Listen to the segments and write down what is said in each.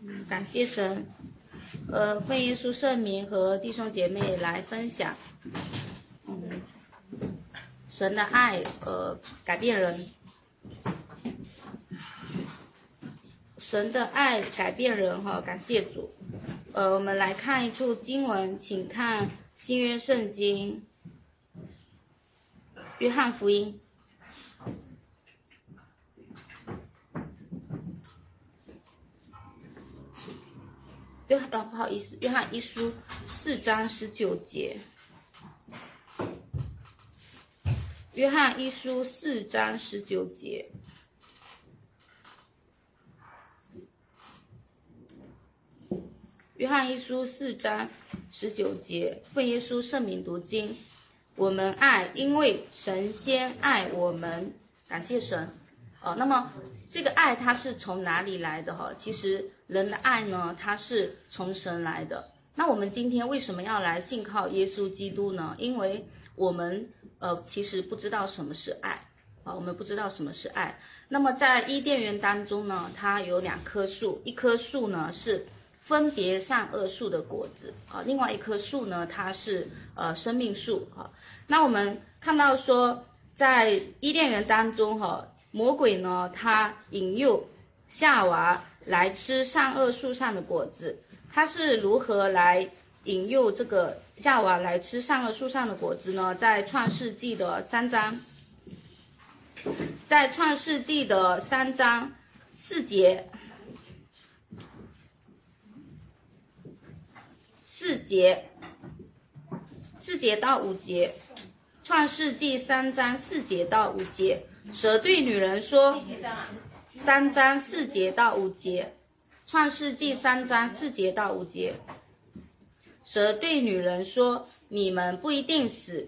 感谢神，奉耶稣圣名和弟兄姐妹来分享，神的爱改变人，神的爱改变人哈，感谢主。我们来看一处经文，请看新约圣经，约翰福音。不好意思，约翰一书4章19节，约翰一书4章19节，约翰一书4章19节，奉耶稣圣名读经。我们爱，因为神先爱我们，感谢神。那么这个爱它是从哪里来的哈？其实人的爱呢，它是从神来的。那我们今天为什么要来信靠耶稣基督呢？因为我们其实不知道什么是爱我们不知道什么是爱。那么在伊甸园当中呢，它有2棵树，一棵树呢是分别善恶树的果子另外一棵树呢，它是生命树那我们看到说，在伊甸园当中魔鬼呢，他引诱夏娃来吃善恶树上的果子。他是如何来引诱这个夏娃来吃善恶树上的果子呢？在创世纪的3章4节到5节，创世纪3章4节到5节，蛇对女人说，3章4节到5节，创世纪3章4节到5节，蛇对女人说，你们不一定死，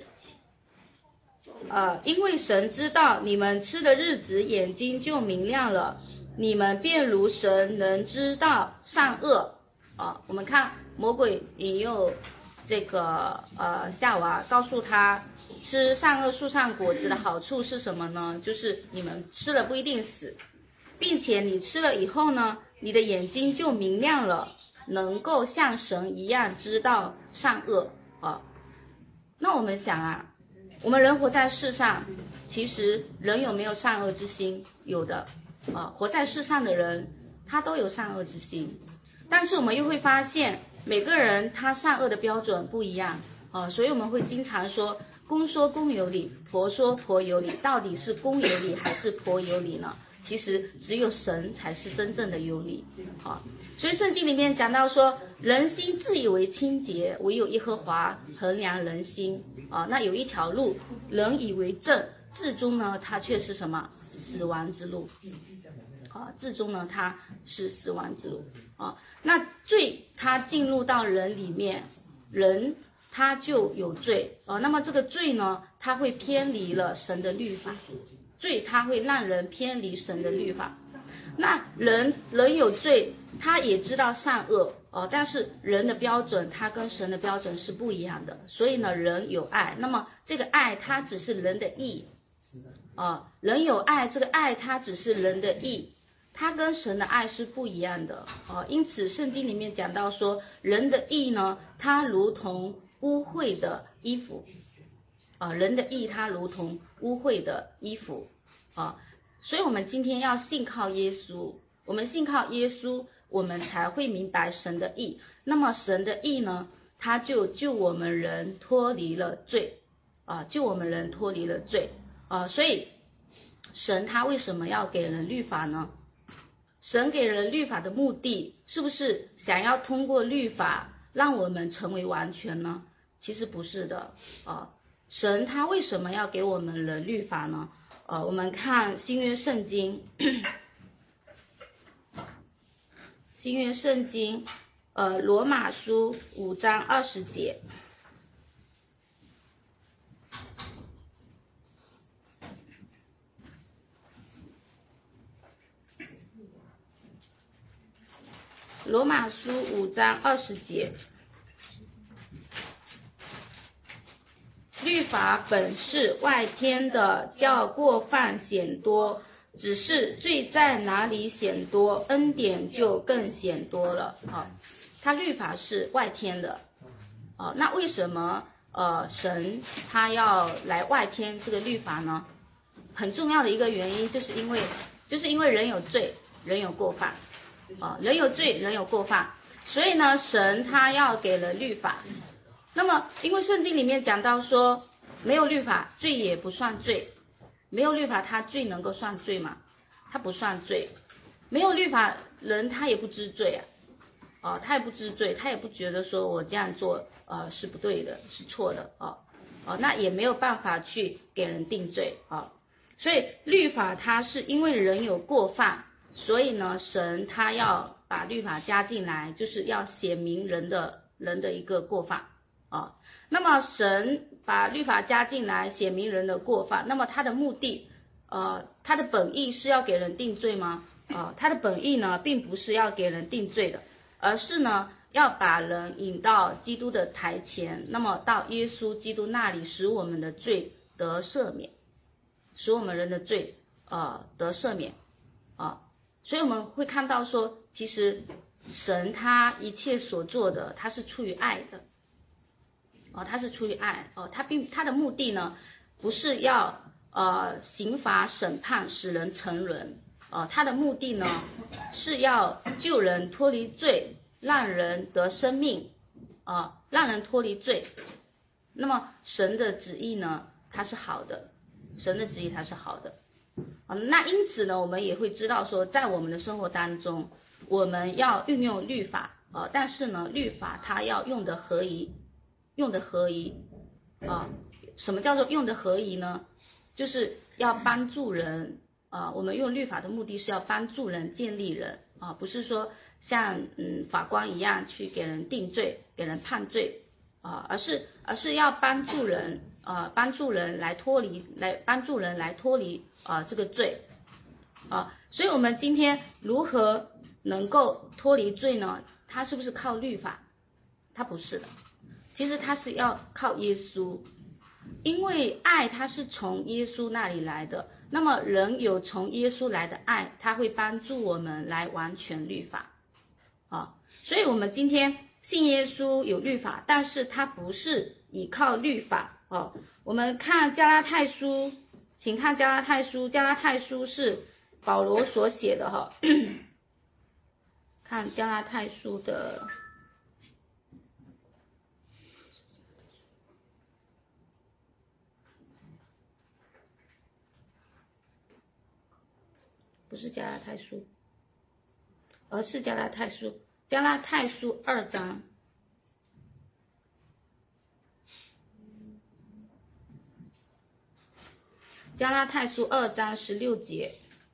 因为神知道你们吃的日子眼睛就明亮了，你们便如神能知道善恶我们看魔鬼引诱这个夏娃，告诉他吃善恶树上果子的好处是什么呢？就是你们吃了不一定死，并且你吃了以后呢，你的眼睛就明亮了，能够像神一样知道善恶那我们想我们人活在世上，其实人有没有善恶之心？有的活在世上的人他都有善恶之心，但是我们又会发现每个人他善恶的标准不一样所以我们会经常说公说公有理，婆说婆有理，到底是公有理还是婆有理呢？其实只有神才是真正的有理所以圣经里面讲到说，人心自以为清洁，唯有耶和华衡量人心那有一条路人以为正，至终呢它却是什么？死亡之路至终呢它是死亡之路那罪它进入到人里面，人他就有罪那么这个罪呢，它会偏离了神的律法，罪它会让人偏离神的律法。那人有罪，他也知道善恶但是人的标准他跟神的标准是不一样的，所以呢人有爱，那么这个爱它只是人的义人有爱，这个爱它只是人的义，它跟神的爱是不一样的因此圣经里面讲到说，人的义呢，它如同污秽的衣服人的义它如同污秽的衣服所以我们今天要信靠耶稣，我们信靠耶稣，我们才会明白神的义。那么神的义呢，他就救我们人脱离了罪救我们人脱离了罪所以神他为什么要给人律法呢？神给人律法的目的是不是想要通过律法让我们成为完全呢？其实不是的神他为什么要给我们人律法呢？我们看新约圣经罗马书5章20节，罗马书5章20节，律法本是外添的，叫过犯显多， 只是罪在哪里显多，恩典就更显多了啊。他律法是外天的啊，那为什么神他要来外添这个律法呢？很重要的一个原因就是因为人有罪，人有过犯啊，人有罪，人有过犯，所以呢，神他要给了律法。那么因为圣经里面讲到说，没有律法罪也不算罪，没有律法他罪能够算罪吗？他不算罪。没有律法人他也不知罪啊，他也不知罪，他也不觉得说我这样做是不对的，是错的那也没有办法去给人定罪啊。所以律法它是因为人有过犯，所以呢神他要把律法加进来，就是要显明人的一个过犯啊。那么神把律法加进来显明人的过犯，那么他的目的他的本意是要给人定罪吗？他的本意呢并不是要给人定罪的，而是呢要把人引到基督的台前，那么到耶稣基督那里，使我们的罪得赦免，使我们人的罪得赦免所以我们会看到说，其实神他一切所做的，他是出于爱的他是出于爱他的目的呢不是要刑罚审判使人成人他的目的呢是要救人脱离罪，让人得生命让人脱离罪。那么神的旨意呢它是好的，神的旨意它是好的那因此呢我们也会知道说，在我们的生活当中我们要运用律法但是呢律法它要用的合宜，用的合宜什么叫做用的合宜呢？就是要帮助人我们用律法的目的是要帮助人建立人不是说像法官一样去给人定罪给人判罪而是要帮助人来脱离这个罪所以我们今天如何能够脱离罪呢？它是不是靠律法？它不是的，其实它是要靠耶稣，因为爱它是从耶稣那里来的，那么人有从耶稣来的爱，它会帮助我们来完全律法所以我们今天信耶稣有律法，但是它不是依靠律法我们看加拉太书，请看加拉太书，加拉太书是保罗所写的看加拉太书的不是加拉太书，而是加拉太书2章加拉太书2章16节，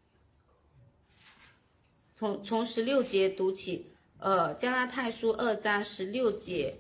从16节读起加拉太书2章16节，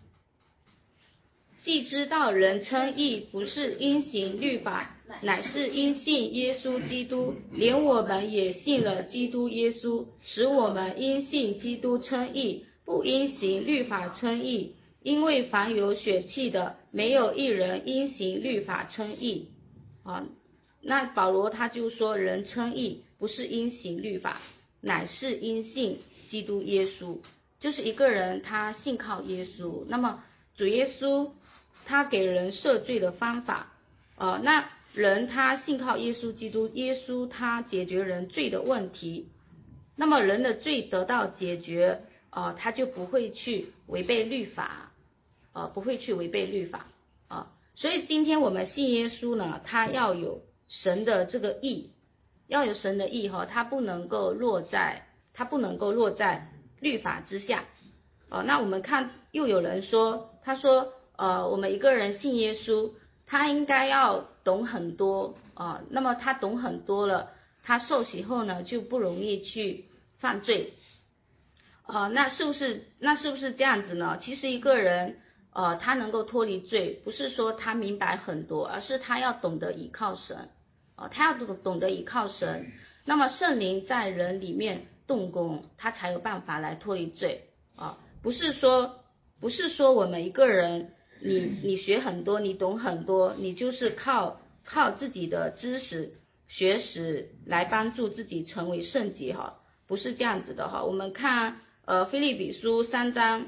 既知道人称义不是因行律法，乃是因信耶稣基督，连我们也信了基督耶稣，使我们因信基督称义，不因行律法称义，因为凡有血气的，没有一人因行律法称义那保罗他就说，人称义不是因行律法，乃是因信基督耶稣，就是一个人他信靠耶稣，那么主耶稣他给人赦罪的方法那人他信靠耶稣基督，耶稣他解决人罪的问题，那么人的罪得到解决他就不会去违背律法不会去违背律法所以今天我们信耶稣呢，他要有神的这个义，要有神的义他不能够落在律法之下那我们看又有人说，他说我们一个人信耶稣，他应该要懂很多那么他懂很多了，他受洗后呢就不容易去犯罪那是不是这样子呢？其实一个人他能够脱离罪，不是说他明白很多，而是他要懂得依靠神他要懂得依靠神，那么圣灵在人里面动工，他才有办法来脱离罪不是说我们一个人你学很多，你懂很多，你就是靠自己的知识学识来帮助自己成为圣洁哈，不是这样子的哈。我们看腓立比书的3章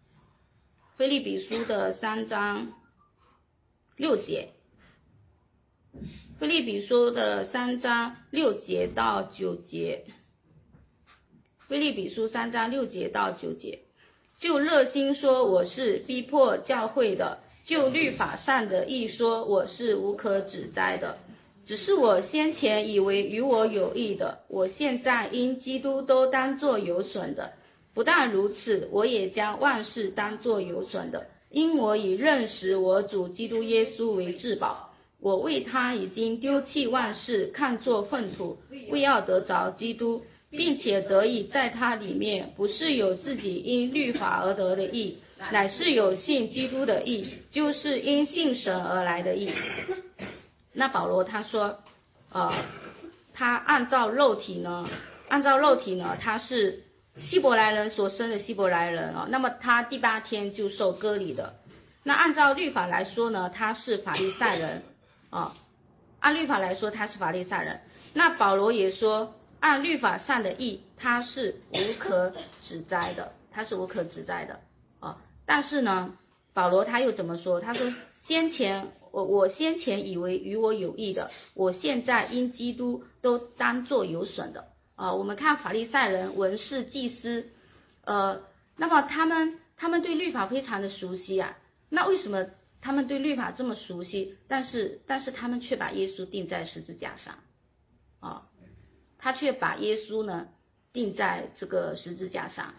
6节，腓立比书的3章6节到9节，腓立比书3章6节到9节，就热心说我是逼迫教会的，就律法上的义说我是无可指摘的。只是我先前以为与我有益的，我现在因基督都当作有损的。不但如此，我也将万事当作有损的，因我已认识我主基督耶稣为至宝。我为他已经丢弃万事，看作粪土，为要得着基督，并且得以在他里面，不是有自己因律法而得的义，乃是有信基督的义，就是因信神而来的义。那保罗他说他按照肉体呢他是希伯来人所生的希伯来人那么他第8天就受割礼的。那按照律法来说呢，他是法利赛人按律法来说他是法利赛人。那保罗也说按律法上的义他是无可指摘的，但是呢保罗他又怎么说？他说我先前以为与我有益的，我现在因基督都当作有损的我们看法利赛人、文士、祭司那么他们对律法非常的熟悉那为什么他们对律法这么熟悉，但是他们却把耶稣钉在十字架上他却把耶稣呢钉在这个十字架上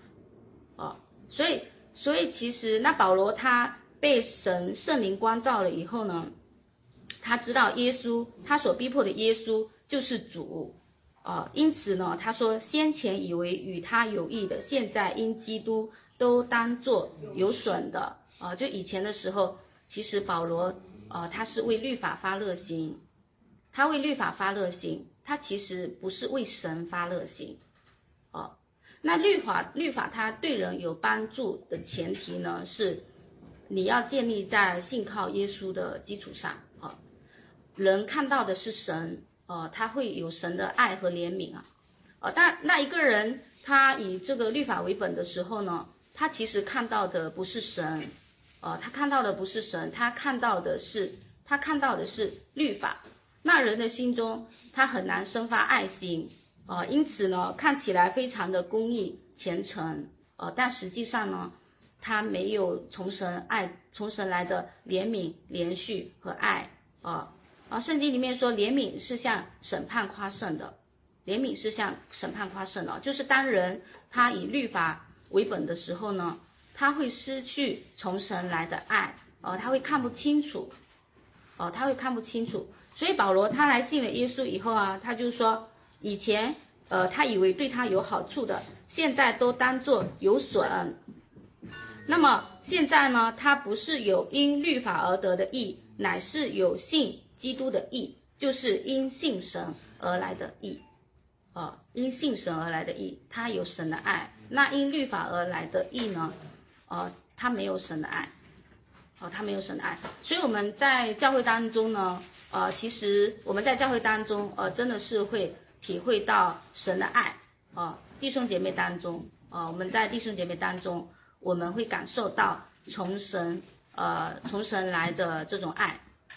所以其实那保罗他被圣灵光照了以后呢，他知道耶稣，他所逼迫的耶稣就是主因此呢他说先前以为与他有益的，现在因基督都当作有损的就以前的时候，其实保罗他是为律法发热心，他为律法发热心，他其实不是为神发热心那律法它对人有帮助的前提呢，是你要建立在信靠耶稣的基础上人看到的是神他会有神的爱和怜悯但那一个人他以这个律法为本的时候呢，他其实看到的不是神他看到的不是神，他看到的是律法。那人的心中他很难生发爱心因此呢看起来非常的公义虔诚但实际上呢他没有从神来的怜悯、连续和爱圣经里面说怜悯是向审判夸胜的，就是当人他以律法为本的时候呢，他会失去从神来的爱他会看不清楚所以保罗他来信了耶稣以后他就说以前他以为对他有好处的，现在都当作有损。那么现在呢，他不是有因律法而得的义，乃是有信基督的义，就是因信神而来的义因信神而来的义，他有神的爱。那因律法而来的义呢他没有神的爱所以我们在教会当中呢其实我们在教会当中真的是会体会到神的爱弟兄姐妹当中我们在弟兄姐妹当中我们会感受到从神来的这种爱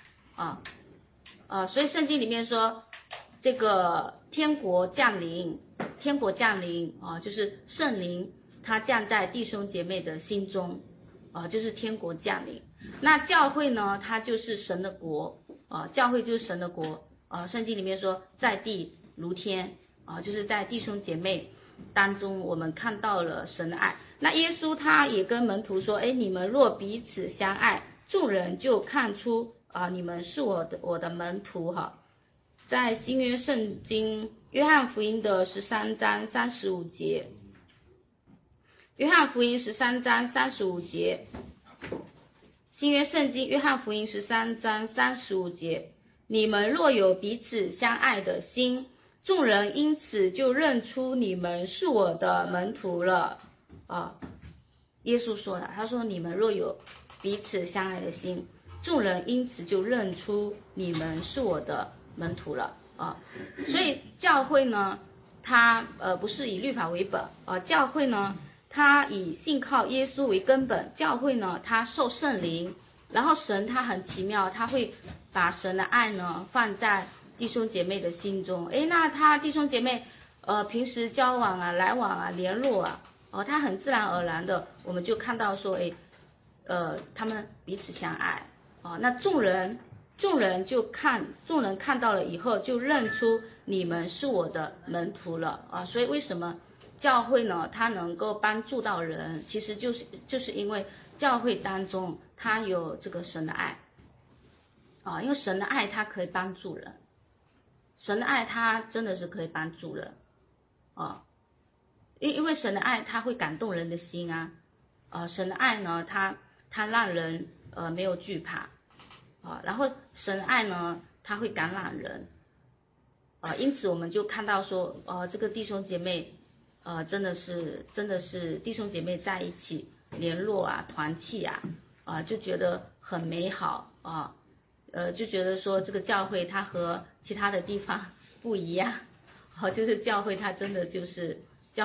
所以圣经里面说这个天国降临就是圣灵他降在弟兄姐妹的心中就是天国降临。那教会呢它就是神的国教会就是神的国圣经里面说在地如天就是在弟兄姐妹当中我们看到了神的爱。那耶稣他也跟门徒说你们若彼此相爱，众人就看出你们是我的门徒在新约圣经约翰福音的13章35节，约翰福音13章35节，新约圣经约翰福音13章35节，你们若有彼此相爱的心，众人因此就认出你们是我的门徒了耶稣说的，他说你们若有彼此相爱的心，众人因此就认出你们是我的门徒了所以教会呢，它不是以律法为本，教会呢，它以信靠耶稣为根本，教会呢，它受圣灵，然后神他很奇妙，他会把神的爱呢放在弟兄姐妹的心中，那他弟兄姐妹平时交往啊、来往啊、联络啊，他很自然而然的，我们就看到说，他们彼此相爱，那众人看到了以后，就认出你们是我的门徒了，所以为什么教会呢，它能够帮助到人，其实就是因为教会当中它有这个神的爱，因为神的爱它可以帮助人，神的爱它真的是可以帮助人，因为神的爱它会感动人的心啊，神的爱呢，它让人没有惧怕，然后神的爱呢，它会感染人，因此我们就看到说，这个弟兄姐妹，真的是弟兄姐妹在一起联络啊、团契啊，就觉得很美好啊，就觉得说这个教会它和其他的地方不一样，就是教会它真的就是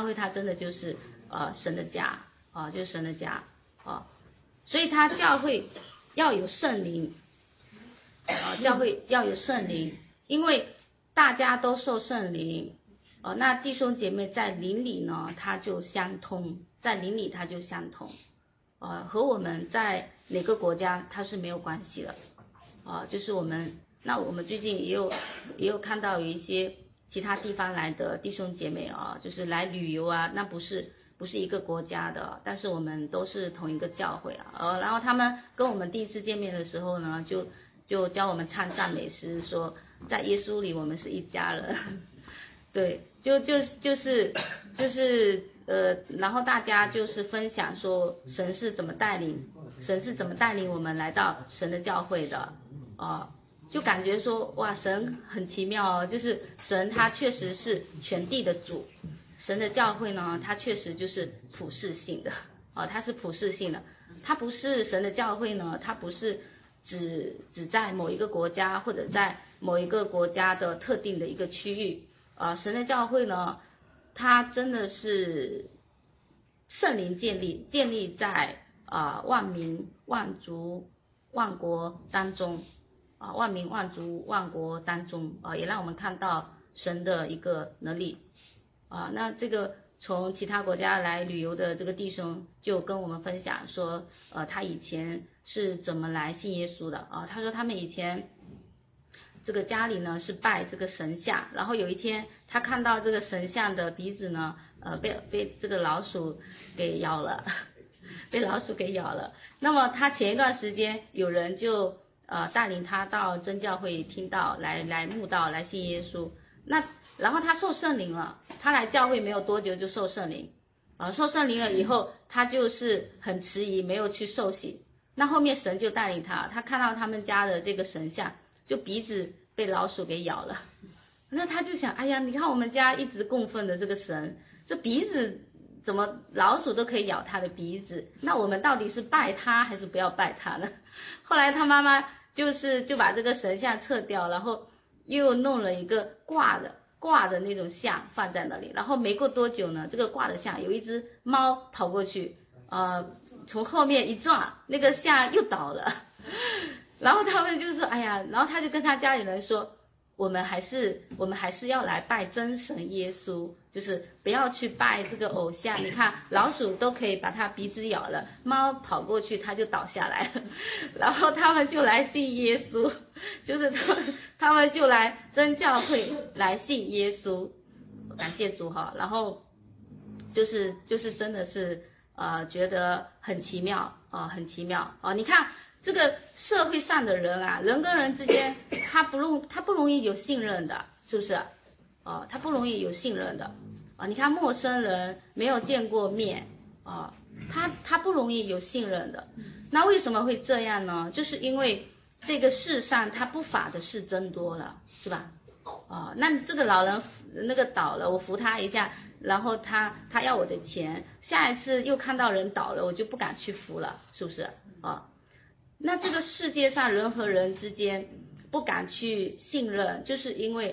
神的家，就是神的家，所以它教会要有圣灵，教会要有圣灵，因为大家都受圣灵，那弟兄姐妹在灵里呢，它就相通，在灵里它就相通，和我们在哪个国家它是没有关系的，就是我们最近也有看到有一些其他地方来的弟兄姐妹就是来旅游啊，那不是一个国家的，但是我们都是同一个教会然后他们跟我们第一次见面的时候呢，就教我们唱赞美诗，说在耶稣里我们是一家人，对，就是然后大家就是分享说神是怎么带领我们来到神的教会的，就感觉说哇，神很奇妙就是神他确实是全地的主，神的教会呢，它确实就是普世性的，它是普世性的，它不是神的教会呢，它不是只在某一个国家或者在某一个国家的特定的一个区域，神的教会呢，它真的是圣灵建立在万民万族万国当中，万民万族万国当中，也让我们看到神的一个能力，那这个从其他国家来旅游的这个弟兄就跟我们分享说，他以前是怎么来信耶稣的，他说他们以前这个家里呢是拜这个神像，然后有一天他看到这个神像的鼻子呢被这个老鼠给咬了被老鼠给咬了，那么他前一段时间有人就带领他到真教会听道来慕道来信耶稣，那然后他受圣灵了，他来教会没有多久就受圣灵，受圣灵了以后他就是很迟疑没有去受洗，那后面神就带领他看到他们家的这个神像就鼻子被老鼠给咬了，那他就想，哎呀，你看我们家一直供奉的这个神，这鼻子怎么老鼠都可以咬他的鼻子，那我们到底是拜他还是不要拜他呢？后来他妈妈就把这个神像撤掉，然后又弄了一个挂的那种像放在那里，然后没过多久呢，这个挂的像有一只猫跑过去，从后面一撞，那个像又倒了，然后他们就说，哎呀，然后他就跟他家里人说，我们还是要来拜真神耶稣，就是不要去拜这个偶像，你看老鼠都可以把它鼻子咬了，猫跑过去它就倒下来了，然后他们就来信耶稣，就是他们就来真教会来信耶稣，感谢主哈，然后就是真的是觉得很奇妙很奇妙你看这个社会上的人啊，人跟人之间他不容易有信任的，是不是他不容易有信任的你看陌生人没有见过面他不容易有信任的，那为什么会这样呢？就是因为这个世上他不法的事增多了，是吧那这个老人那个倒了，我扶他一下，然后他要我的钱，下一次又看到人倒了，我就不敢去扶了，是不是那这个世界上人和人之间不敢去信任，就是因为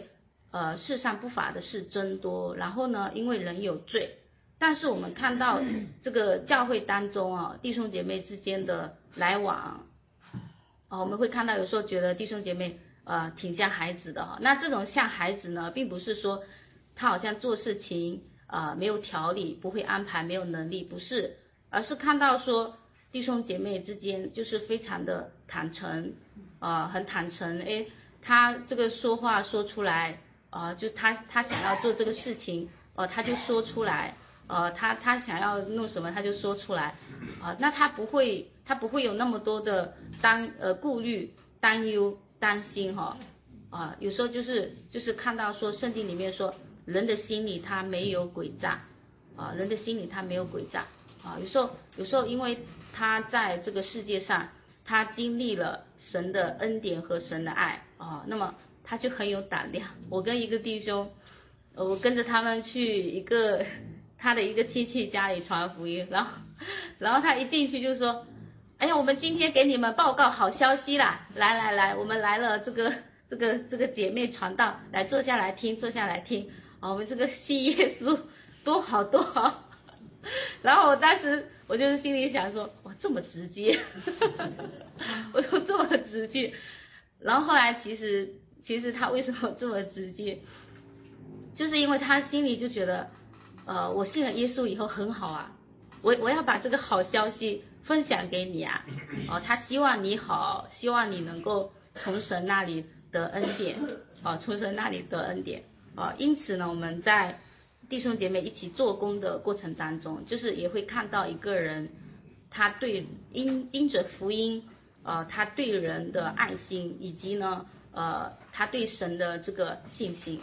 世上不法的事增多，然后呢，因为人有罪，但是我们看到这个教会当中啊，弟兄姐妹之间的来往，我们会看到有时候觉得弟兄姐妹挺像孩子的哈，那这种像孩子呢，并不是说他好像做事情没有条理，不会安排，没有能力，不是，而是看到说弟兄姐妹之间就是非常的坦诚，很坦诚，他这个说话说出来，就他想要做这个事情，他就说出来，他想要弄什么他就说出来，那他不会有那么多的顾虑、担忧、担心哈，有时候就是看到说圣经里面说人的心里他没有诡诈，人的心里他没有诡诈，有时候因为他在这个世界上他经历了神的恩典和神的爱，那么他就很有胆量。我跟一个弟兄，我跟着他们去他的一个亲戚家里传福音，然后他一进去就说，哎呀，我们今天给你们报告好消息啦，来，我们来了这个姐妹传道，来坐下来听，我们这个信耶稣多好，然后我当时我就是心里想说，哇，这么直接，我说这么直接，然后后来其实他为什么这么直接，就是因为他心里就觉得，我信了耶稣以后很好啊，我要把这个好消息分享给你啊，他希望你好，希望你能够从神那里得恩典，从神那里得恩典，因此呢，我们在弟兄姐妹一起做工的过程当中，就是也会看到一个人，他对因着福音，他对人的爱心，以及呢，他对神的这个信心，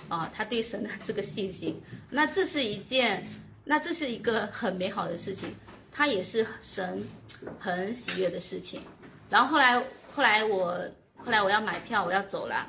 那这是一个很美好的事情，它也是神很喜悦的事情。然后后来我要买票，我要走了，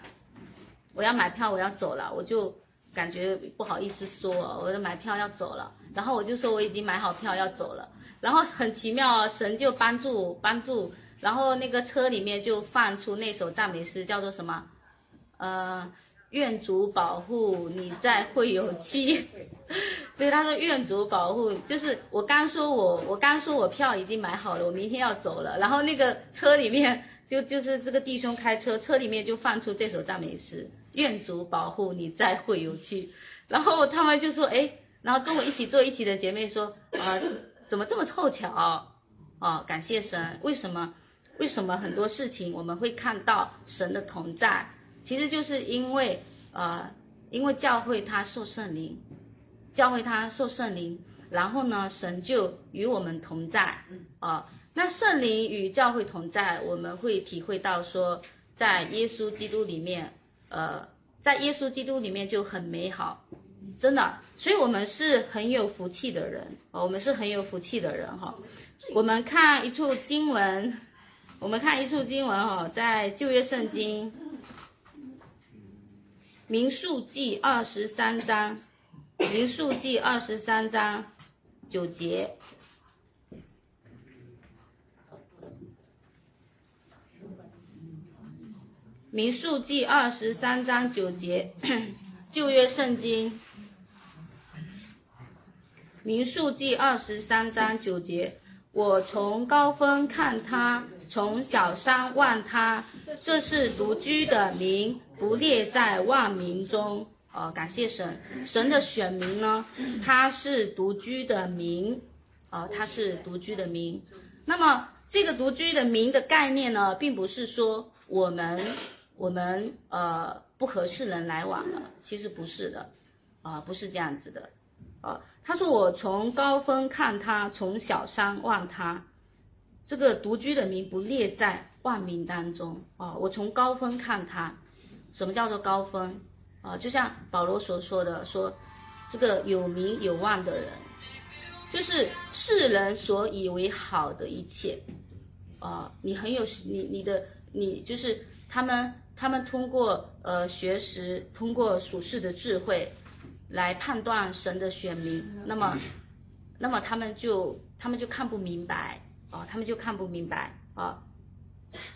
我就感觉不好意思说，我的买票要走了，然后我就说我已经买好票要走了，然后很奇妙，神就帮助，然后那个车里面就放出那首赞美诗，叫做什么？愿主保护你在会有期，所以他说愿主保护，就是我刚说我票已经买好了，我明天要走了，然后那个车里面就是这个弟兄开车里面就放出这首赞美诗，愿主保护你在会有期，然后他们就说然后跟我一起坐一起的姐妹说，怎么这么凑巧？感谢神，为什么很多事情我们会看到神的同在？其实就是因为教会它受圣灵，然后呢，神就与我们同在，那圣灵与教会同在，我们会体会到说，在耶稣基督里面就很美好，真的，所以我们是很有福气的人，哈。我们看一处经文，在旧约圣经民数记23章9节。民数记23章9节，旧约圣经民数记23章9节，我从高峰看他，从小山望他，这是独居的民，不列在万民中。感谢神，神的选民呢，他是独居的民，那么这个独居的民的概念呢，并不是说我们不和世人来往了，其实不是的，不是这样子的，他说我从高峰看他，从小山望他，这个独居的民不列在万民当中，我从高峰看他，什么叫做高峰？就像保罗所说的，说这个有名有望的人，就是世人所以为好的一切，你很有你就是他们通过学识，通过属世的智慧来判断神的选民，那么他们就看不明白，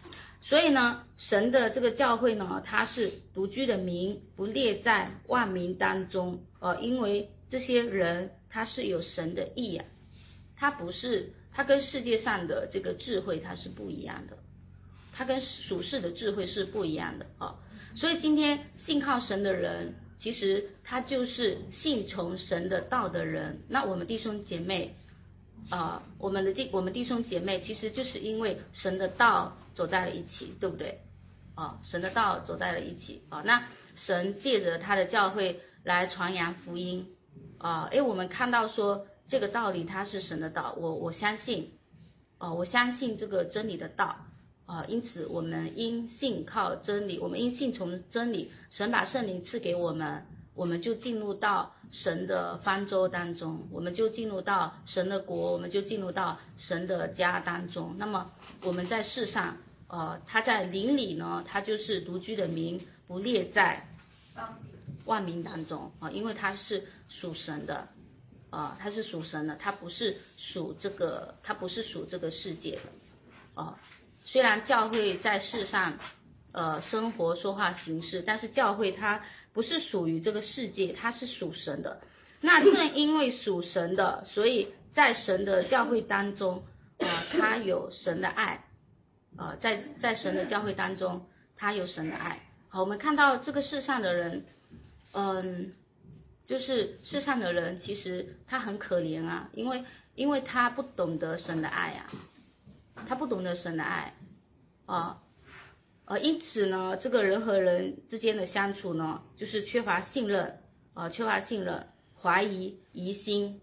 所以呢，神的这个教会呢，它是独居的民，不列在万民当中，因为这些人他是有神的意啊，他跟世界上的这个智慧它是不一样的，他跟属世的智慧是不一样的所以今天信靠神的人，其实他就是信从神的道的人。那我们弟兄姐妹我们弟兄姐妹其实就是因为神的道走在了一起，对不对神的道走在了一起那神借着他的教会来传扬福音我们看到说这个道理它是神的道，我相信我相信这个真理的道因此我们因信靠真理，我们因信从真理，神把圣灵赐给我们，我们就进入到神的方舟当中，我们就进入到神的国，我们就进入到神的家当中。那么我们在世上他在灵里呢，他就是独居的民，不列在万民当中因为他是属神的他是属神的，他不是属这个世界的虽然教会在世上生活说话行事，但是教会它不是属于这个世界，它是属神的。那正因为属神的，所以在神的教会当中他有神的爱在神的教会当中他有神的爱。好，我们看到这个世上的人就是世上的人其实他很可怜因为他不懂得神的爱他不懂得神的爱因此呢，这个人和人之间的相处呢，就是缺乏信任怀疑疑心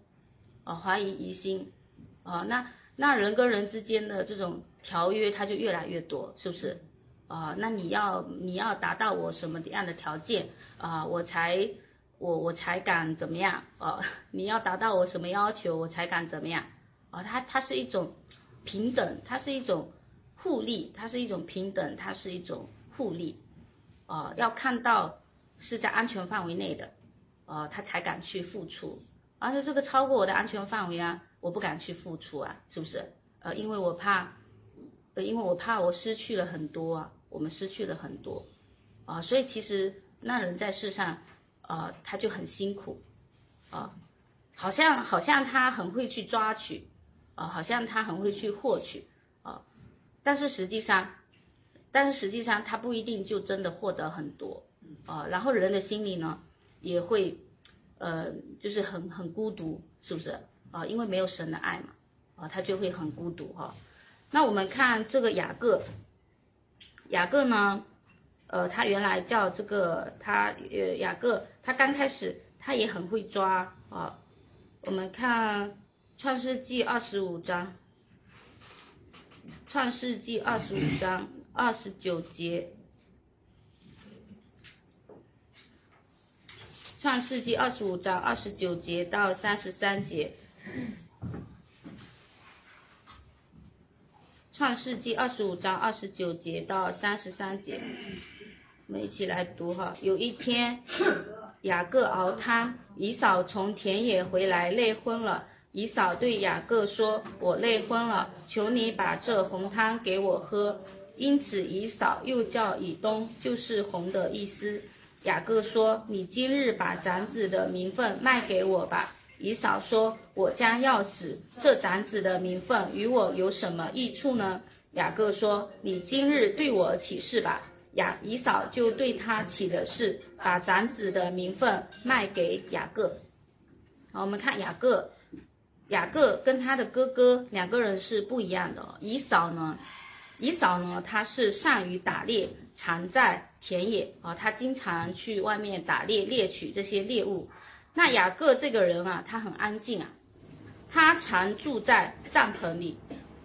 那人跟人之间的这种条约它就越来越多，是不是那你要达到我什么样的条件我才敢怎么样你要达到我什么要求我才敢怎么样它是一种平等，它是一种互利，它是一种平等，它是一种互利要看到是在安全范围内的他才敢去付出，而且这个超过我的安全范围我不敢去付出是不是因为我怕我失去了很多我们失去了很多所以其实那人在世上他就很辛苦好像他很会去抓取好像他很会去获取但是实际上他不一定就真的获得很多然后人的心里呢也会就是很孤独，是不是因为没有神的爱嘛他就会很孤独那我们看这个雅各呢他原来叫这个雅各，他刚开始他也很会抓我们看创世纪25章29节，创世纪25章29节到33节，创世纪25章29节到33节，我们一起来读有一天雅各熬汤，以扫从田野回来累昏了，以扫对雅各说，我累昏了，求你把这红汤给我喝。因此以扫又叫以东，就是红的意思。雅各说，你今日把长子的名分卖给我吧。以扫说，我将要死，这长子的名分与我有什么益处呢？雅各说，你今日对我起誓吧。以扫就对他起了誓，把长子的名分卖给雅各。好，我们看雅各跟他的哥哥两个人是不一样的以扫呢他是善于打猎，常在田野他经常去外面打猎猎取这些猎物。那雅各这个人他很安静他常住在帐篷里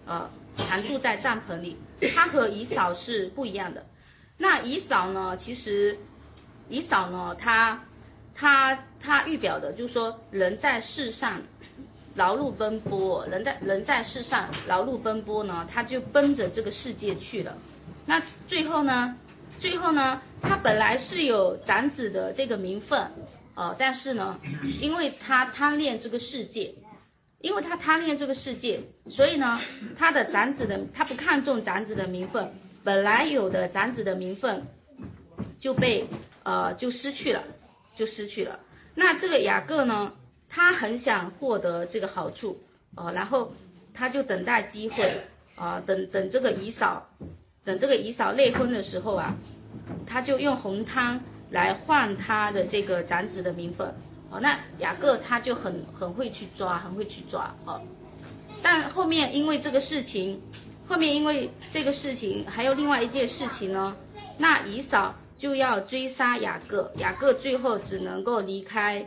他和以扫是不一样的。那以扫呢，其实以扫呢他预表的就是说人在世上劳碌奔波，人在世上劳碌奔波呢，他就奔着这个世界去了。那最后呢他本来是有长子的这个名分但是呢因为他贪恋这个世界，所以呢他不看重长子的名分， 本来有的长子的名分就失去了。那这个雅各呢，他很想获得这个好处然后他就等待机会等这个以扫内婚的时候他就用红汤来换他的这个长子的名分那雅各他就很会去抓但后面因为这个事情还有另外一件事情呢，那以扫就要追杀雅各最后他只能够离开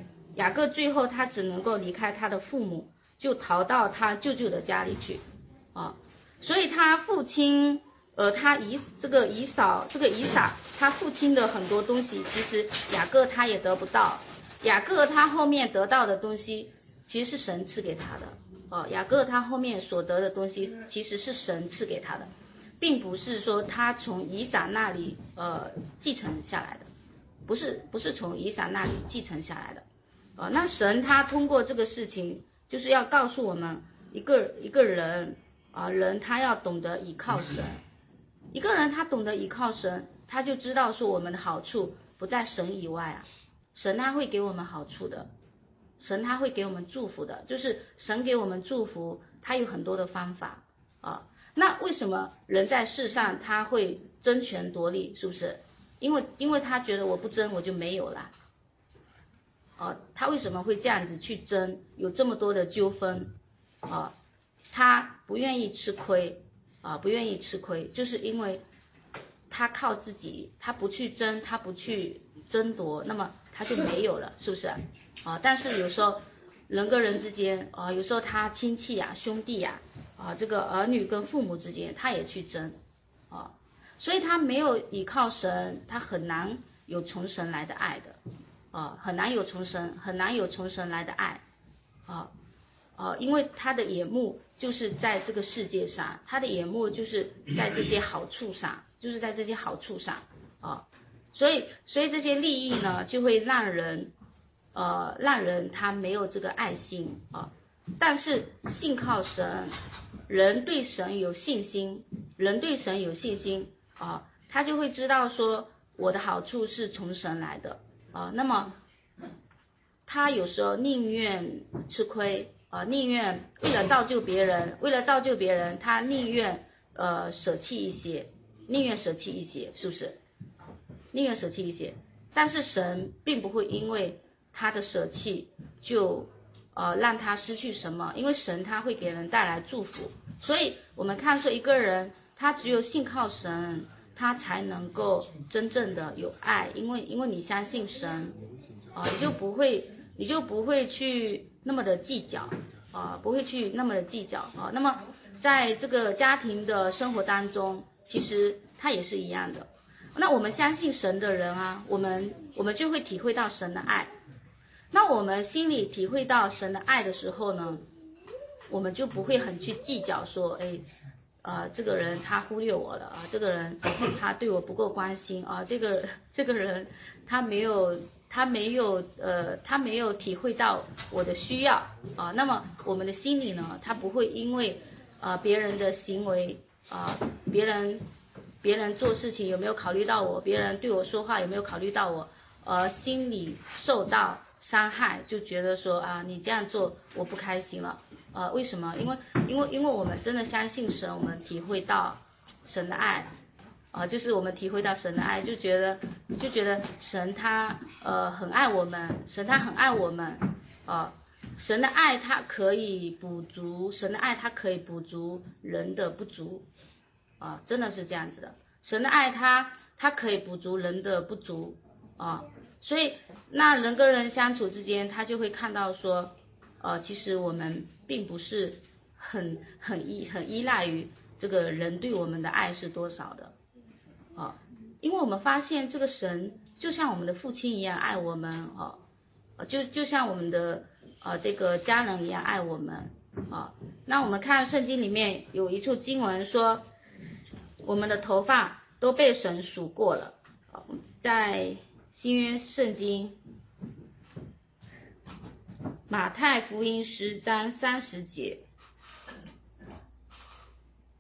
他的父母，就逃到他舅舅的家里去所以他父亲这个以扫他父亲的很多东西其实雅各他也得不到，雅各他后面得到的东西其实是神赐给他的雅各他后面所得的东西其实是神赐给他的，并不是说他从以撒那里继承下来的，不是从以撒那里继承下来的那神他通过这个事情就是要告诉我们一个人人他要懂得倚靠神，一个人他懂得倚靠神，他就知道说我们的好处不在神以外神他会给我们好处的，神他会给我们祝福的，就是神给我们祝福他有很多的方法那为什么人在世上他会争权夺利，是不是因为他觉得我不争我就没有了他为什么会这样子去争，有这么多的纠纷他不愿意吃亏就是因为他靠自己，他不去争，他不去争夺，那么他就没有了，是不是但是有时候人跟人之间有时候他亲戚兄弟这个儿女跟父母之间他也去争所以他没有依靠神，他很难有从神来的爱的很难有从神来的爱因为他的眼目就是在这个世界上，他的眼目就是在这些好处上所以这些利益呢就会让人他没有这个爱心但是信靠神，人对神有信心他就会知道说我的好处是从神来的那么他有时候宁愿吃亏宁愿为了造就别人他宁愿舍弃一些，是不是宁愿舍弃一些，但是神并不会因为他的舍弃就让他失去什么，因为神他会给人带来祝福，所以我们看说一个人他只有信靠神，他才能够真正的有爱，因为你相信神你就不会去那么的计较那么在这个家庭的生活当中其实他也是一样的，那我们相信神的人我们就会体会到神的爱，那我们心里体会到神的爱的时候呢，我们就不会很去计较说这个人他忽略我了这个人他对我不够关心这个人他没有体会到我的需要那么我们的心里呢，他不会因为别人的行为别人做事情有没有考虑到我，别人对我说话有没有考虑到我心里受到伤害，就觉得说你这样做我不开心了为什么？因为我们真的相信神，我们体会到神的爱就是我们体会到神的爱，就觉得神他很爱我们，神他很爱我们神的爱它可以补足人的不足真的是这样子的，神的爱它可以补足人的不足所以那人跟人相处之间，他就会看到说其实我们并不是很依赖于这个人对我们的爱是多少的因为我们发现这个神就像我们的父亲一样爱我们就像我们的这个家人一样爱我们那我们看圣经里面有一处经文说我们的头发都被神数过了在新约圣经马太福音10章30节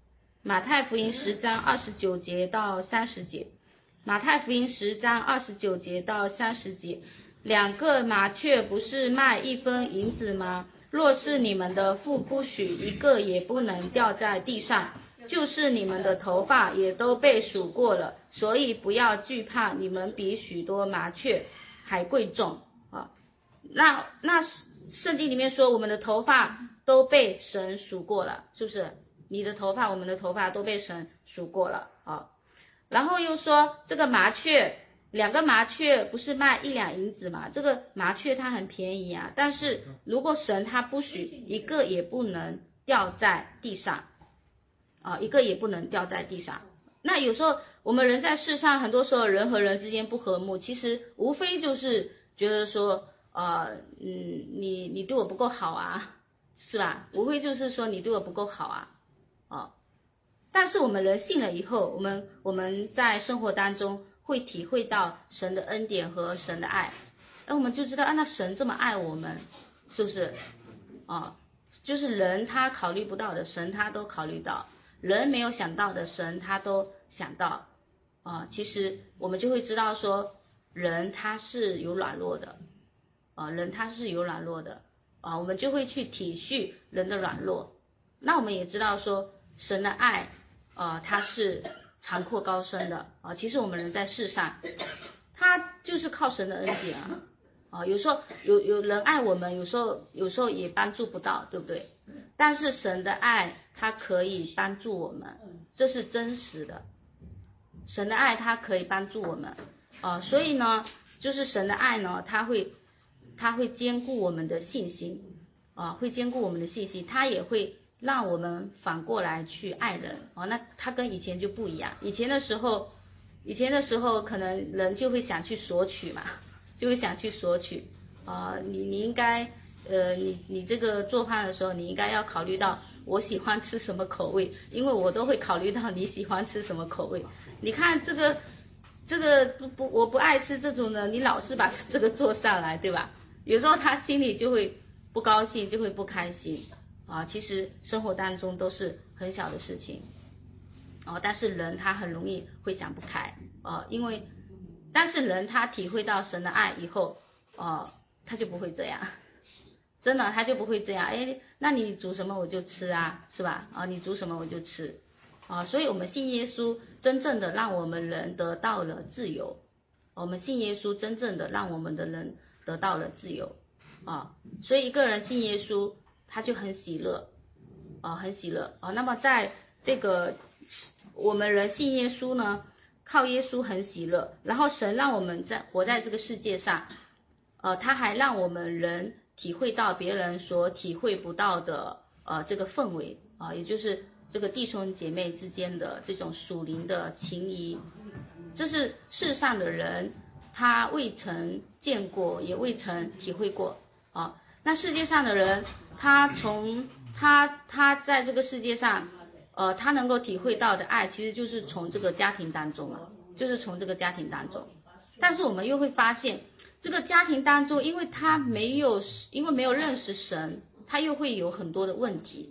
马太福音10章29节到30节，马太福音10章29节到30节，两个麻雀不是卖1分银子吗？若是你们的父不许，一个也不能掉在地上，就是你们的头发也都被数过了，所以不要惧怕，你们比许多麻雀还贵重啊。那圣经里面说我们的头发都被神数过了，是不是？你的头发，我们的头发都被神数过了啊。然后又说这个麻雀，两个麻雀不是卖1两银子嘛？这个麻雀它很便宜啊，但是如果神他不许，一个也不能掉在地上啊，一个也不能掉在地上。那有时候我们人在世上，很多时候人和人之间不和睦，其实无非就是觉得说你对我不够好啊，是吧？无非就是说你对我不够好啊，但是我们人信了以后，我们在生活当中会体会到神的恩典和神的爱，那我们就知道那神这么爱我们，是不是？就是人他考虑不到的，神他都考虑到，人没有想到的，神他都想到。其实我们就会知道说，人他是有软弱的，人他是有软弱的，我们就会去体恤人的软弱。那我们也知道说，神的爱，他是长阔高深的，其实我们人在世上，他就是靠神的恩典有时候有人爱我们，有时候也帮助不到，对不对？但是神的爱他可以帮助我们，这是真实的。神的爱他可以帮助我们，所以呢，就是神的爱呢，他会兼顾我们的信心，会兼顾我们的信心，他也会让我们反过来去爱人，那他跟以前就不一样。以前的时候可能人就会想去索取嘛，就会想去索取，你应该你这个做饭的时候，你应该要考虑到我喜欢吃什么口味，因为我都会考虑到你喜欢吃什么口味。你看这个我不爱吃这种的，你老是把这个做上来，对吧？有时候他心里就会不高兴，就会不开心其实生活当中都是很小的事情但是人他很容易会想不开但是人他体会到神的爱以后他就不会这样，真的他就不会这样。那你煮什么我就吃啊，是吧？你煮什么我就吃所以我们信耶稣真正的让我们人得到了自由，我们信耶稣真正的让我们的人得到了自由所以一个人信耶稣他就很喜乐很喜乐那么在这个我们人信耶稣呢，靠耶稣很喜乐，然后神让我们活在这个世界上他还让我们人体会到别人所体会不到的这个氛围也就是这个弟兄姐妹之间的这种属灵的情谊，这是世上的人他未曾见过也未曾体会过那世界上的人他在这个世界上他能够体会到的爱其实就是从这个家庭当中就是从这个家庭当中。但是我们又会发现这个家庭当中，因为没有认识神，他又会有很多的问题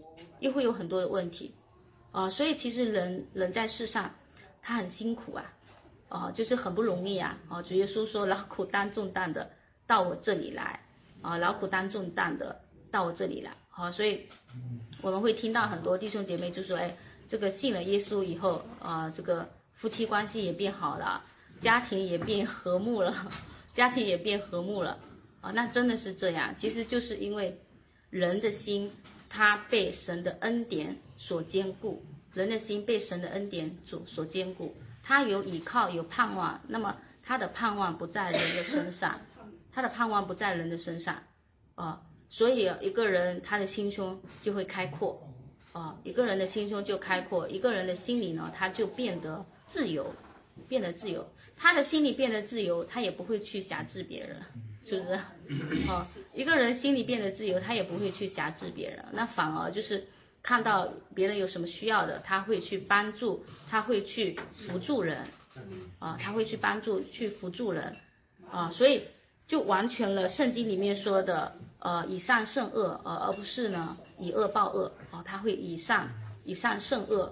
所以其实人在世上他很辛苦就是很不容易主耶稣说劳苦担重担的到我这里来劳苦担重担的到我这里来所以我们会听到很多弟兄姐妹就说这个信了耶稣以后这个夫妻关系也变好了，家庭也变和睦了那真的是这样，其实就是因为人的心他被神的恩典所坚固，人的心被神的恩典所坚固，他有依靠有盼望，那么他的盼望不在人的身上所以一个人他的心胸就会开阔一个人的心胸就开阔，一个人的心里呢他就变得自由，他的心里变得自由，他也不会去辖制别人，是不是一个人心里变得自由，他也不会去辖制别人，那反而就是看到别人有什么需要的，他会去帮助，他会去扶助人所以就完全了圣经里面说的以善胜恶而不是呢以恶报恶他会以善胜恶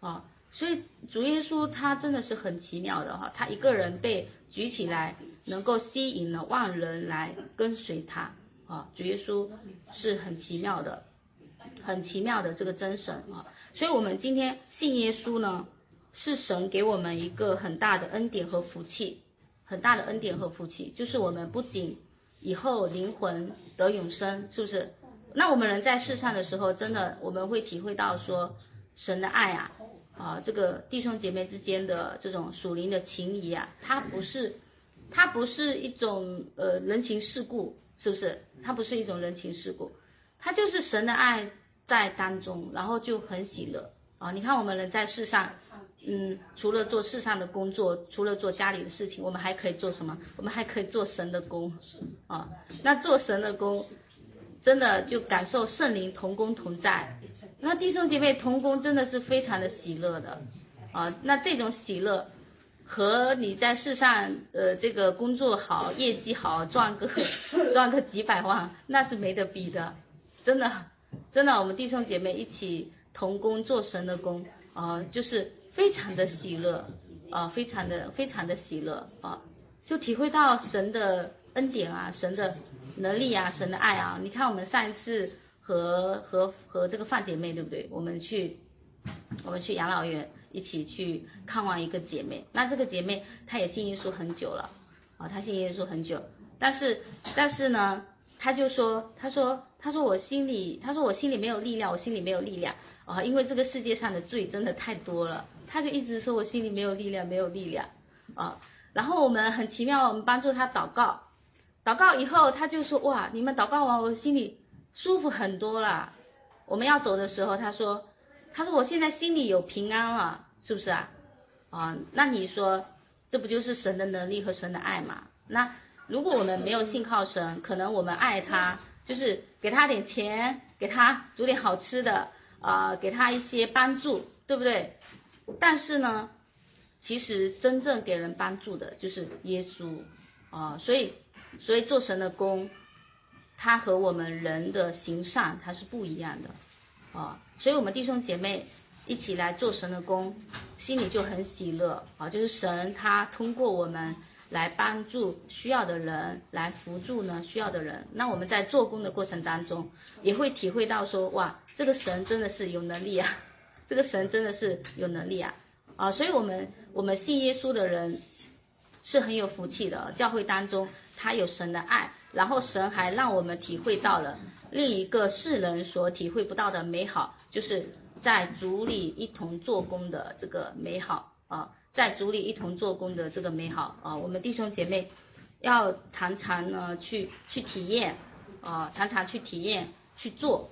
啊，所以主耶稣他真的是很奇妙的哈，他一个人被举起来，能够吸引了万人来跟随他啊，主耶稣是很奇妙的，很奇妙的这个真神啊，所以我们今天信耶稣呢，是神给我们一个很大的恩典和福气，很大的恩典和福气，就是我们不仅以后灵魂得永生，是不是？那我们人在世上的时候，真的我们会体会到说神的爱啊，这个弟兄姐妹之间的这种属灵的情谊啊，它不是一种人情世故，是不是？它不是一种人情世故，它就是神的爱在当中，然后就很喜乐啊。你看我们人在世上，除了做世上的工作，除了做家里的事情，我们还可以做什么？我们还可以做神的工啊。那做神的工，真的就感受圣灵同工同在。那弟兄姐妹同工真的是非常的喜乐的啊。那这种喜乐和你在世上这个工作好，业绩好，赚个几百万，那是没得比的。真的，我们弟兄姐妹一起同工做神的工啊，就是非常的喜乐啊，非常的喜乐啊，就体会到神的恩典啊，神的能力啊，神的爱啊。你看我们上一次和这个范姐妹对不对？我们去养老院一起去看望一个姐妹，那这个姐妹她也信耶稣很久了啊，她信耶稣很久，但是呢，她说我心里没有力量，我心里没有力量啊，因为这个世界上的罪真的太多了，她就一直说我心里没有力量啊。然后我们很奇妙，我们帮助她祷告以后，她就说哇，你们祷告完我心里舒服很多了。我们要走的时候，她说我现在心里有平安了，是不是啊？那你说这不就是神的能力和神的爱嘛？那如果我们没有信靠神，可能我们爱他，就是给他点钱，给他煮点好吃的，给他一些帮助，对不对？但是呢，其实真正给人帮助的就是耶稣所以做神的工，他和我们人的行善他是不一样的所以我们弟兄姐妹一起来做神的工，心里就很喜乐就是神他通过我们来帮助需要的人，来扶助呢需要的人。那我们在做工的过程当中，也会体会到说哇，这个神真的是有能力啊，这个神真的是有能力啊所以我们信耶稣的人是很有福气的，教会当中他有神的爱，然后神还让我们体会到了另一个世人所体会不到的美好，就是在主里一同做工的这个美好在主里一同做工的这个美好我们弟兄姐妹要常常呢去体验常常去体验去做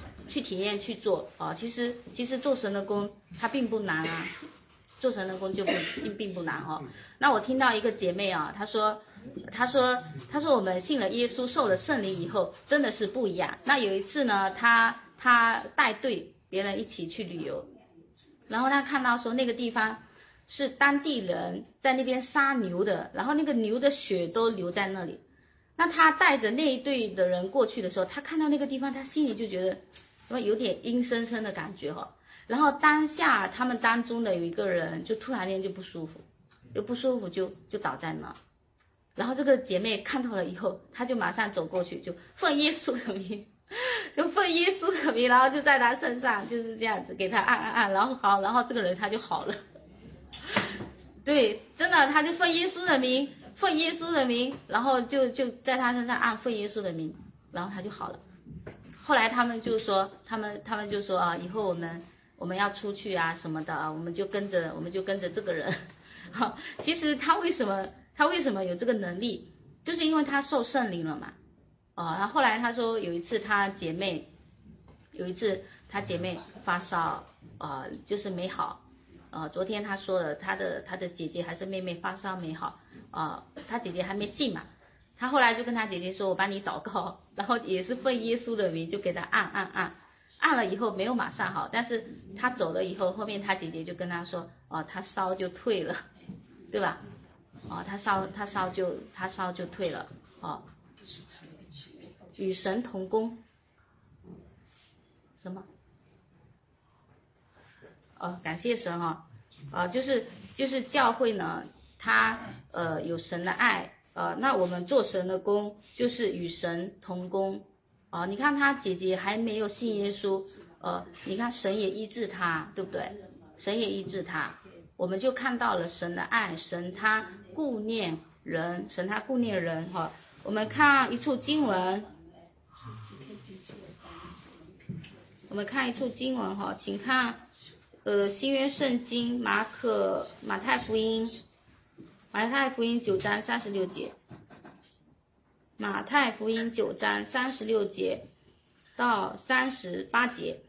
其实做神的工它并不难做神的工就并不难那我听到一个姐妹她说我们信了耶稣，受了圣灵以后真的是不一样。那有一次呢，她带队别人一起去旅游，然后她看到说那个地方是当地人在那边杀牛的，然后那个牛的血都流在那里。那她带着那一队的人过去的时候，她看到那个地方，她心里就觉得有点阴森森的感觉然后当下他们当中的有一个人就突然间就不舒服就倒在那。然后这个姐妹看到了以后，她就马上走过去，就奉耶稣的名，然后就在她身上就是这样子给她按，然后这个人他就好了。对，真的，他就奉耶稣的名，然后就在她身上按奉耶稣的名，然后他就好了。后来他们就说，他们就说以后我们要出去什么的我们就跟着这个人。其实他为什么有这个能力，就是因为他受圣灵了嘛然后后来他说有一次他姐妹发烧就是没好昨天他说了他的姐姐还是妹妹发烧没好他姐姐还没信嘛，他后来就跟他姐姐说我帮你祷告，然后也是奉耶稣的名就给他按了以后没有马上好，但是他走了以后，后面他姐姐就跟他说他烧就退了，对吧他烧就退了与神同工什么感谢神哈，就是教会呢，它有神的爱，那我们做神的工就是与神同工，你看他姐姐还没有信耶稣，你看神也医治他，对不对？神也医治他，我们就看到了神的爱，神他顾念人，神他顾念人哈。我们看一处经文，哈，请看新约圣经马太福音9章36节，马太福音9章36节到38节，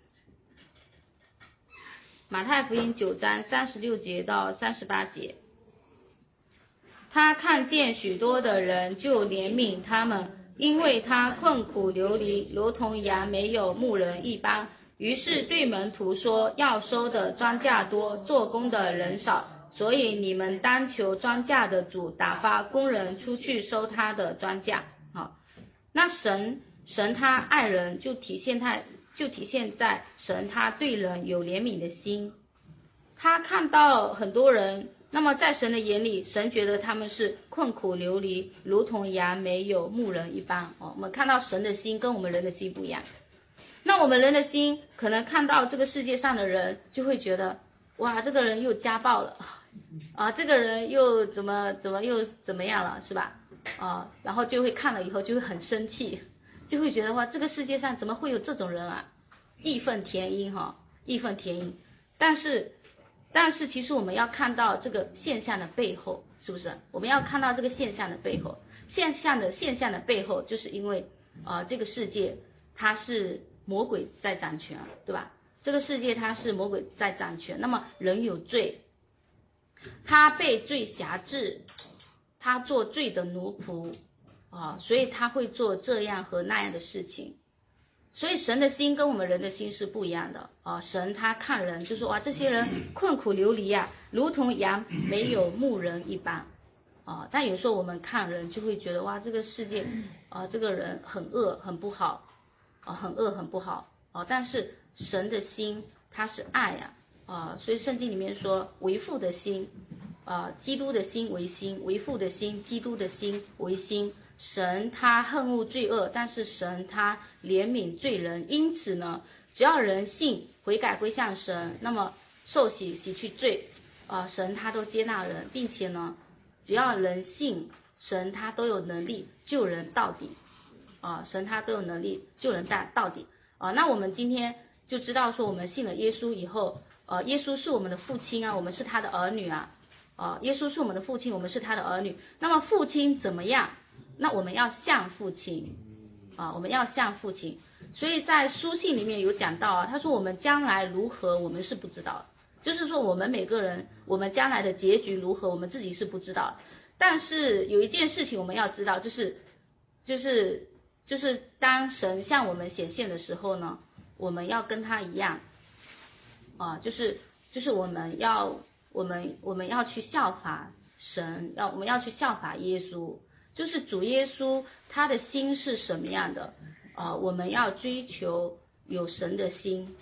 马太福音9章36节到38节。他看见许多的人，就怜悯他们，因为他困苦流离，如同羊没有牧人一般。于是对门徒说，要收的庄稼多，做工的人少，所以你们当求庄稼的主打发工人出去收他的庄稼。好，那神他爱人，就体现在神他对人有怜悯的心。他看到很多人，那么在神的眼里，神觉得他们是困苦流离，如同羊没有牧人一般。我们看到神的心跟我们人的心不一样。那我们人的心可能看到这个世界上的人，就会觉得哇，这个人又家暴了这个人又怎么样了，是吧？然后就会看了以后就会很生气，就会觉得哇，这个世界上怎么会有这种人啊？义愤填膺。但是其实我们要看到这个现象的背后，是不是？我们要看到这个现象的背后，现象的背后，就是因为这个世界它是魔鬼在掌权，对吧？这个世界它是魔鬼在掌权，那么人有罪，他被罪辖制，他做罪的奴仆所以他会做这样和那样的事情。所以神的心跟我们人的心是不一样的神他看人就说哇，这些人困苦流离如同羊没有牧人一般但有时候我们看人就会觉得哇，这个世界这个人很恶很不好但是神的心他是爱所以圣经里面说为父的心基督的心为心，为父的心基督的心为心。神他恨恶罪恶，但是神他怜悯罪人，因此呢，只要人信悔改归向神，那么受洗去罪神他都接纳人，并且呢，只要人信神他都有能力救人到底神他都有能力救人到底那我们今天就知道说，我们信了耶稣以后耶稣是我们的父亲我们是他的儿女耶稣是我们的父亲，我们是他的儿女。那么父亲怎么样？那我们要像父亲我们要像父亲。所以在书信里面有讲到他说我们将来如何我们是不知道，就是说我们每个人我们将来的结局如何我们自己是不知道。但是有一件事情我们要知道，就是当神向我们显现的时候呢，我们要跟他一样就是我们要去效法神，我们要去效法耶稣，就是主耶稣他的心是什么样的我们要追求有神的心，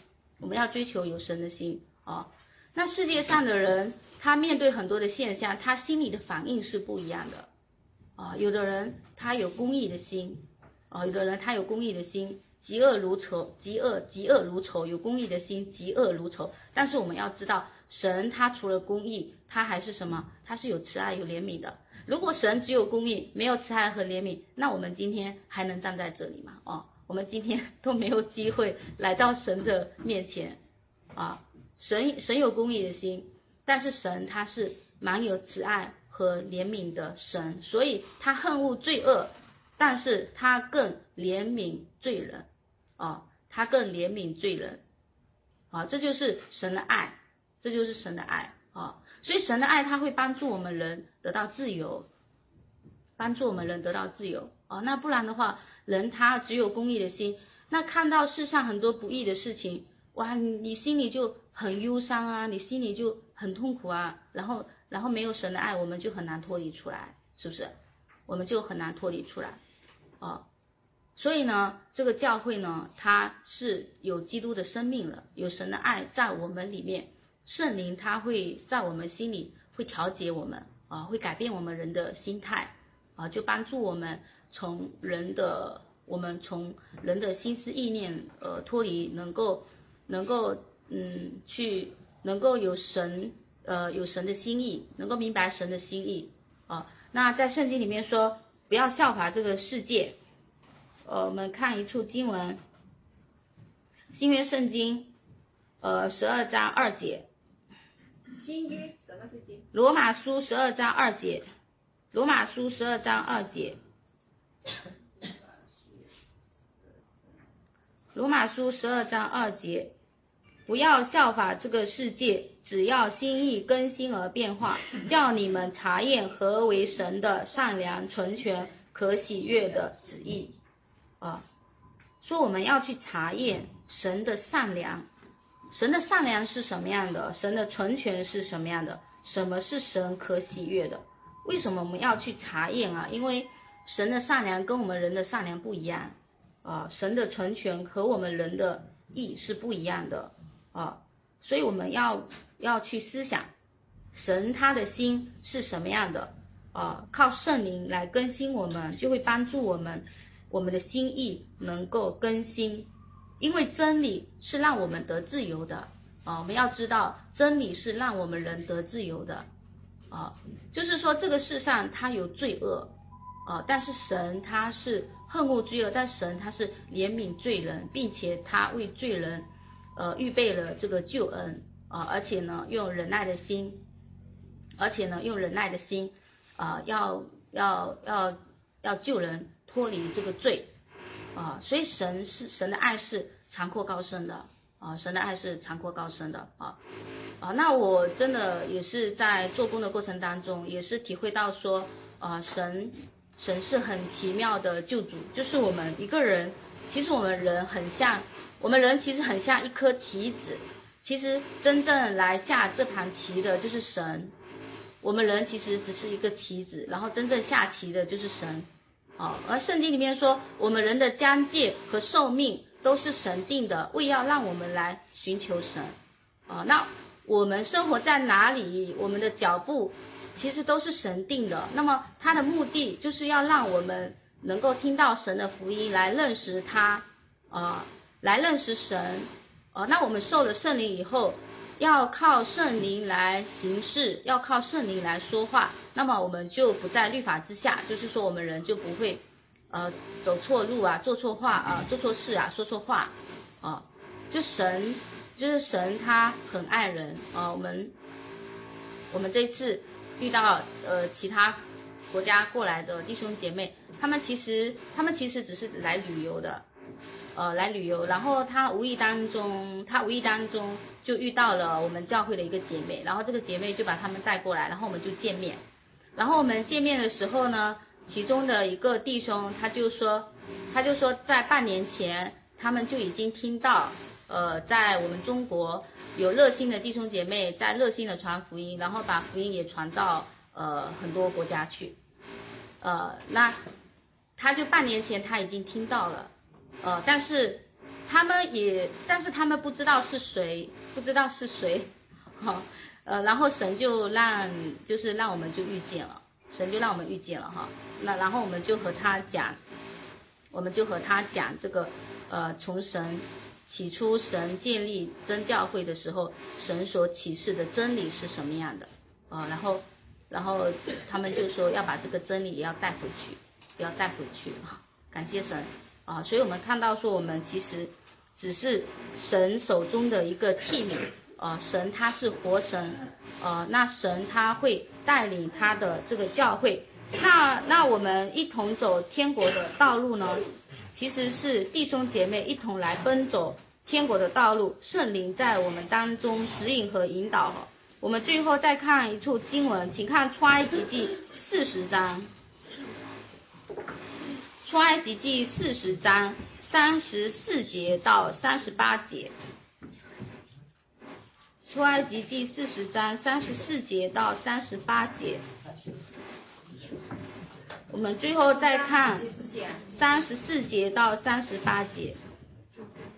那世界上的人他面对很多的现象，他心里的反应是不一样的有的人他有公义的心有的人他有公义的心，嫉恶如仇，有公义的心嫉恶如仇。但是我们要知道神他除了公义他还是什么？他是有慈爱有怜悯的。如果神只有公义没有慈爱和怜悯，那我们今天还能站在这里吗我们今天都没有机会来到神的面前神有公义的心，但是神他是满有慈爱和怜悯的神，所以他恨恶罪恶，但是他更怜悯罪人这就是神的爱，所以神的爱他会帮助我们人得到自由，那不然的话，人他只有公义的心，那看到世上很多不义的事情，哇，你心里就很忧伤你心里就很痛苦然后没有神的爱，我们就很难脱离出来，是不是？我们就很难脱离出来所以呢，这个教会呢，它是有基督的生命了，有神的爱在我们里面， 圣灵他会在我们心里会调节我们会改变我们人的心态就帮助我们从人的心思意念脱离，能够有神的心意，能够明白神的心意那在圣经里面说不要效法这个世界我们看一处经文，新约圣经12章2节， 新约什么是新？ 罗马书12章2节，罗马书12章2节，罗马书12章2节，不要效法这个世界，只要心意更新而变化，叫你们查验何为神的善良、纯全、可喜悦的旨意说我们要去查验神的善良，神的善良是什么样的，神的纯全是什么样的，什么是神可喜悦的。为什么我们要去查验因为神的善良跟我们人的善良不一样神的纯全和我们人的义是不一样的所以我们要去思想神他的心是什么样的靠圣灵来更新我们，就会帮助我们的心意能够更新，因为真理是让我们得自由的我们要知道真理是让我们人得自由的就是说这个世上它有罪恶但是神他是恨恶罪恶，但神他是怜悯罪人，并且他为罪人预备了这个救恩而且呢用忍耐的心要救人脱离这个罪所以神的爱是长阔高深的神的爱是长阔高深的那我真的也是在做工的过程当中也是体会到说神是很奇妙的救主，就是我们一个人，其实我们人其实很像一颗棋子，其实真正来下这盘棋的就是神，我们人其实只是一个棋子，然后真正下棋的就是神而圣经里面说我们人的疆界和寿命都是神定的，为要让我们来寻求神那我们生活在哪里，我们的脚步其实都是神定的，那么他的目的就是要让我们能够听到神的福音，来认识他来认识神那我们受了圣灵以后，要靠圣灵来行事，要靠圣灵来说话，那么我们就不在律法之下，就是说我们人就不会走错路做错话做错事说错话就是神他很爱人我们这次遇到其他国家过来的弟兄姐妹，他们其实只是来旅游的然后他无意当中就遇到了我们教会的一个姐妹，然后这个姐妹就把他们带过来，然后我们就见面，然后我们见面的时候呢，其中的一个弟兄他就说在半年前他们就已经听到在我们中国有热心的弟兄姐妹在热心的传福音，然后把福音也传到很多国家去那他就半年前他已经听到了但是他们不知道是谁然后神就让我们就遇见了，那然后我们就和他讲这个从神起初神建立真教会的时候，神所启示的真理是什么样的然后他们就说要把这个真理也要带回去感谢神所以我们看到说我们其实只是神手中的一个器皿神他是活神那神他会带领他的这个教会，那我们一同走天国的道路呢，其实是弟兄姐妹一同来奔走天国的道路，圣灵在我们当中指引和引导我们最后再看一处经文，请看出埃及记40章，出埃及记40章34节到38节，出埃及记40章34节到38节，我们最后再看34节到38节，出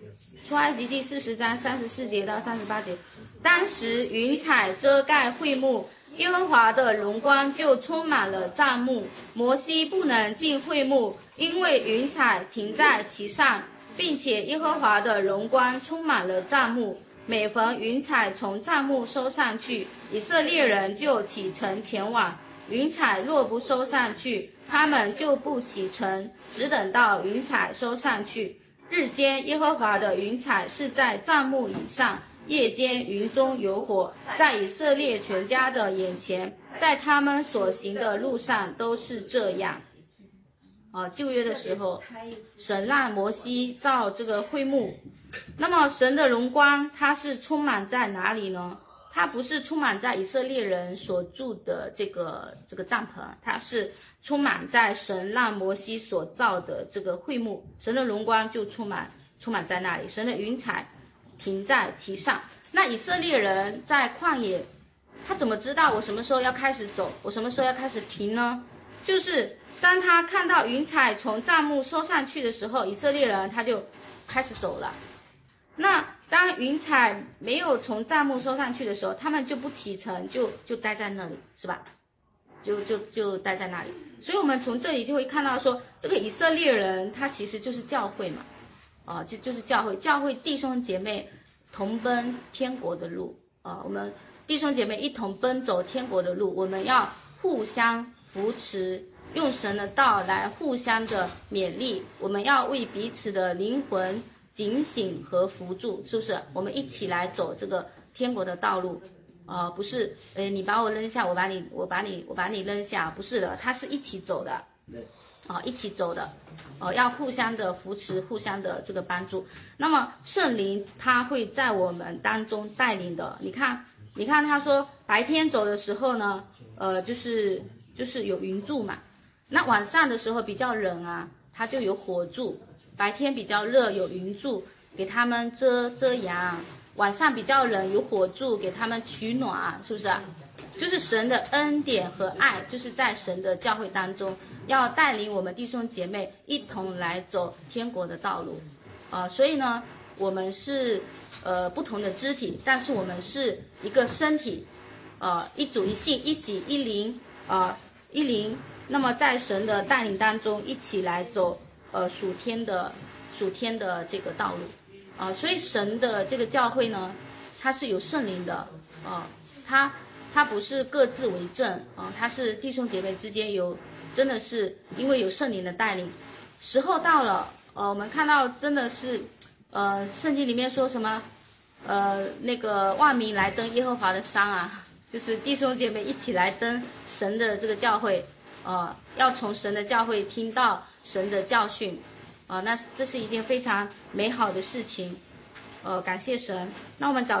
出埃及记40章34节到38节。当时云彩遮盖会幕，耶和华的荣光就充满了帐幕，摩西不能进会幕，因为云彩停在其上，并且耶和华的荣光充满了帐幕。每逢云彩从帐幕收上去，以色列人就启程前往。云彩若不收上去，他们就不启程，只等到云彩收上去。日间耶和华的云彩是在帐幕以上，夜间云中有火，在以色列全家的眼前，在他们所行的路上都是这样。旧约的时候，神让摩西造这个会幕，那么神的荣光它是充满在哪里呢？它不是充满在以色列人所住的这个帐篷，它是充满在神让摩西所造的这个会幕，神的荣光就充满在那里，神的云彩停在其上。那以色列人在旷野，他怎么知道我什么时候要开始走，我什么时候要开始停呢？就是当他看到云彩从帐幕收上去的时候，以色列人他就开始走了。那当云彩没有从帐幕收上去的时候，他们就不启程，就待在那里，是吧？就待在那里。所以我们从这里就会看到说，这个以色列人他其实就是教会嘛，就是教会弟兄姐妹同奔天国的路，我们弟兄姐妹一同奔走天国的路，我们要互相扶持，用神的道来互相的勉励，我们要为彼此的灵魂警醒和扶助，是不是？我们一起来走这个天国的道路，不是，你把我扔下，我把你扔下，不是的，它是一起走的，一起走的，要互相的扶持，互相的这个帮助。那么圣灵他会在我们当中带领的。你看他说白天走的时候呢，就是有云柱嘛，那晚上的时候比较冷啊，它就有火柱。白天比较热，有云柱给他们遮阳，晚上比较冷，有火柱给他们取暖，是不是？就是神的恩典和爱，就是在神的教会当中，要带领我们弟兄姐妹一同来走天国的道路。所以呢，我们是不同的肢体，但是我们是一个身体，一主一信，一己一灵，一灵。那么在神的带领当中，一起来走属天的这个道路，所以神的这个教会呢，它是有圣灵的，它不是各自为政，它是弟兄姐妹之间真的是因为有圣灵的带领。时候到了，我们看到真的是，圣经里面说什么，那个万民来登耶和华的山啊，就是弟兄姐妹一起来登神的这个教会，要从神的教会听到神的教训，那这是一件非常美好的事情，感谢神。那我们